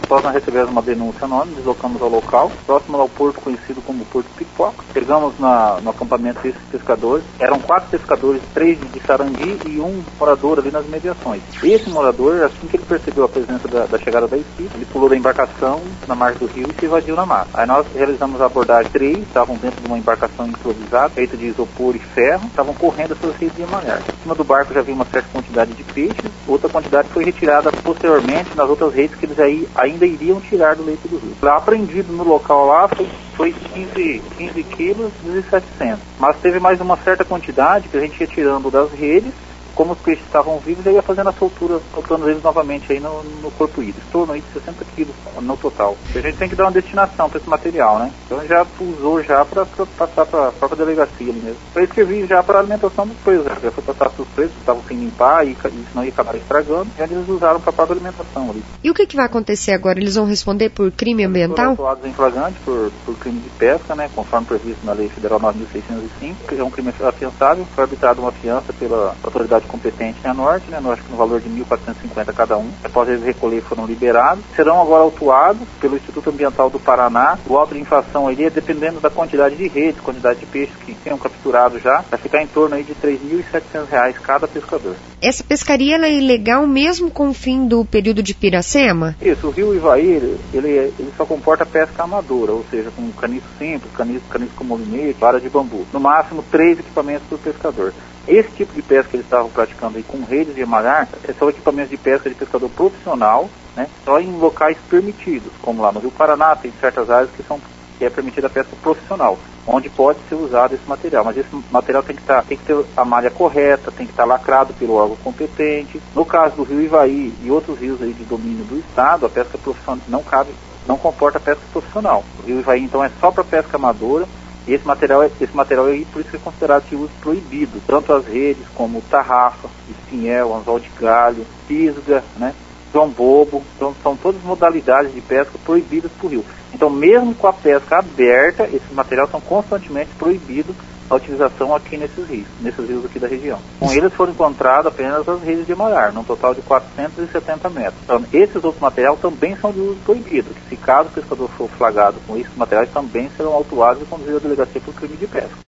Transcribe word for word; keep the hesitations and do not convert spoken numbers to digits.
Após nós recebermos uma denúncia anônima, deslocamos ao local, próximo ao porto conhecido como Porto Pipoca. Chegamos na, no acampamento desses pescadores. Eram quatro pescadores, três de Sarandi e um morador ali nas mediações. Esse morador, assim que ele percebeu a presença da, da chegada da equipe, ele pulou da embarcação na margem do rio e se evadiu na mata. Aí nós realizamos a abordagem. Três estavam dentro de uma embarcação improvisada, feita de isopor e ferro, estavam correndo essas redes de malhar. Em cima do barco já havia uma certa quantidade de peixes, outra quantidade foi retirada posteriormente nas outras redes que eles aí ainda iriam tirar do leito do rio. Lá apreendido no local lá foi, foi quinze, quinze quilos e setecentos. Mas teve mais uma certa quantidade que a gente ia tirando das redes. Como os peixes estavam vivos, ele ia fazendo a soltura, soltando eles novamente aí no, no corpo hídrico. Em torno aí de sessenta quilos no total. A gente tem que dar uma destinação para esse material, né? Então já usou já para passar para a própria delegacia ali mesmo. Para isso servir já para a alimentação dos presos. Já foi passar para os presos, estavam sem limpar e isso não ia acabar estragando. E eles usaram para a própria alimentação ali. E o que, que vai acontecer agora? Eles vão responder por crime ambiental? Eles foram autuados em flagrante por, por crime de pesca, né? Conforme previsto na Lei Federal nove mil seiscentos e cinco. É um crime afiançável. Foi arbitrada uma fiança pela autoridade competente na Norte, né, acho que no valor de mil quatrocentos e cinquenta cada um. Após eles recolher, foram liberados. Serão agora autuados pelo Instituto Ambiental do Paraná. O auto de infração aí é dependendo da quantidade de redes, quantidade de peixes que tenham capturado já, vai ficar em torno aí de três mil e setecentos reais cada pescador. Essa pescaria ela é ilegal mesmo com o fim do período de Piracema? Isso, o rio Ivaí, ele, ele, ele só comporta pesca amadora, ou seja, com caniço simples, caniço, caniço com molinete, vara de bambu. No máximo, três equipamentos por pescador. Esse tipo de pesca que eles estavam praticando aí com redes de malhar, são equipamentos de pesca de pescador profissional, né, só em locais permitidos, como lá no Rio Paraná, tem certas áreas que, são, que é permitida a pesca profissional, onde pode ser usado esse material. Mas esse material tem que, tá, tem que ter a malha correta, tem que estar lacrado pelo órgão competente. No caso do Rio Ivaí e outros rios aí de domínio do Estado, a pesca profissional não cabe, não comporta pesca profissional. O Rio Ivaí, então, é só para pesca amadora. E esse material, esse material aí, por isso é considerado de uso proibido. Tanto as redes como tarrafa, espinhel, anzol de galho, pisga, né, joão bobo. Então são todas modalidades de pesca proibidas por rio. Então mesmo com a pesca aberta, esses materiais são constantemente proibidos a utilização aqui nesses rios, nesses rios aqui da região. Com eles foram encontradas apenas as redes de malhar, num total de quatrocentos e setenta metros. Então, esses outros materiais também são de uso proibido, que se caso o pescador for flagrado com esses materiais, também serão autuados e conduzidos à delegacia por crime de pesca.